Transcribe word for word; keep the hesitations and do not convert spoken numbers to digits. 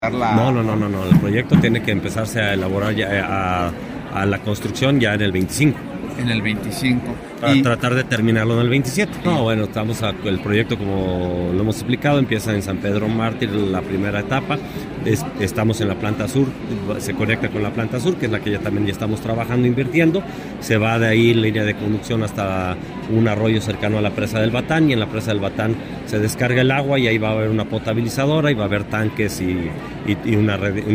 La... No, no, no, no, no. El proyecto tiene que empezarse a elaborar ya a, a la construcción ya en el veinticinco. En el veinticinco. Para y... tratar de terminarlo en el veintisiete. Sí. No, bueno, estamos a, el proyecto, como lo hemos explicado, empieza en San Pedro Mártir, la primera etapa. Es, estamos en la planta sur, se conecta con la planta sur, que es la que ya también ya estamos trabajando, invirtiendo. Se va de ahí en línea de conducción hasta un arroyo cercano a la presa del Batán, y en la presa del Batán se descarga el agua y ahí va a haber una potabilizadora y va a haber tanques y, y, y una red.